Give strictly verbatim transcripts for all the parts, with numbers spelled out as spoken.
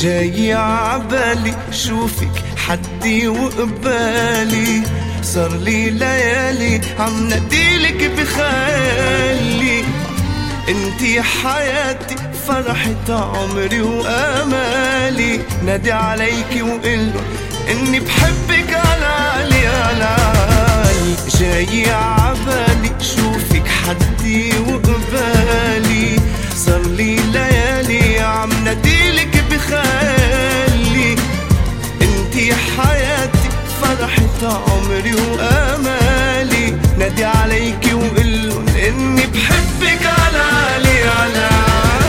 جاي عبالي شوفك حدي وقبالي، صار لي ليالي عم ناديلك بخيالي. انتي حياتي فرحة عمري وامالي، نادي عليكي وقلن اني بحبك على عالي على عالي. جاي عبالي شوفك حدي وقبالي، صار لي ليالي عم ناديلك بخيالي. انتي حياتي فرحة عمري وامالي، نادي عليكي وقلن اني بحبك على عالي على عالي.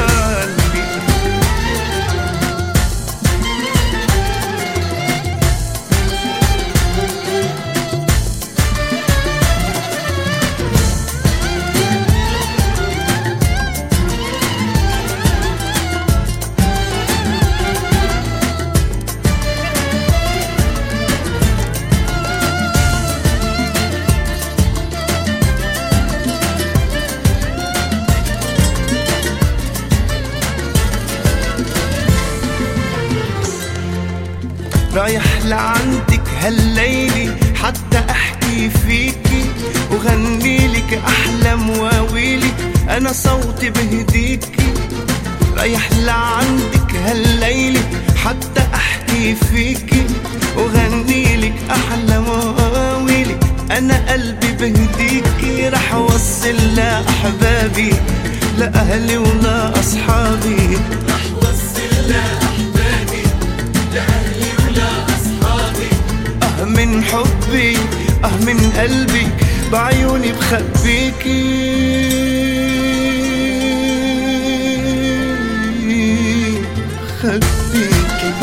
رايح لعندك هالليلي حتى احكي فيكي وغني لك احلى مواويلي، انا صوتي بهديكي. رايح لعندك هالليلي حتى احكي فيكي وغني لك احلى مواويلي، انا قلبي بهديكي. رح اوصل لاحبابي لاهلي ولا اصحابي، رح وصل لاحبابي لاهلي اه من حبي اه من قلبي بعيوني بخبيكي. خبيكي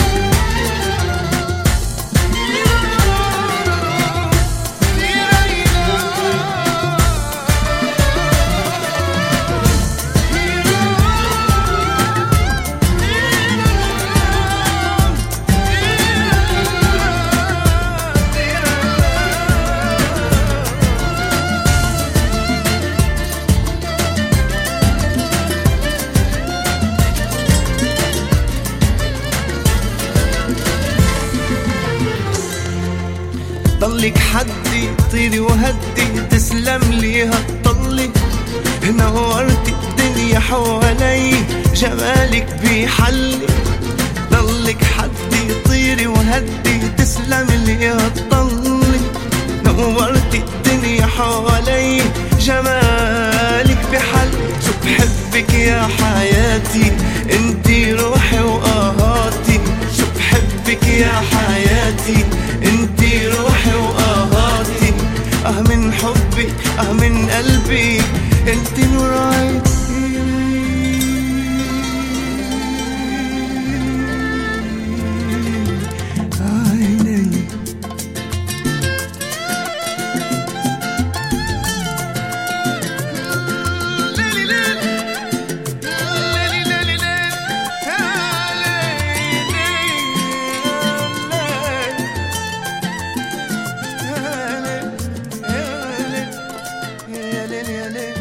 ضلك حدي طيري وهدي، تسلم لي هالطلي. نورتي الدنيا حوالي جمالك بيحلي. ضلك حدي طيري وهدي، تسلم لي هالطلي. نورتي الدنيا حوالي جمالك بيحلي. شو بحبك يا حياتي انتي روحي وآهاتي، شو بحبك يا حياتي انتي روحي وآهاتي. اه من حبي اه من قلبي انتي نور عيني. يا ليل يا ليل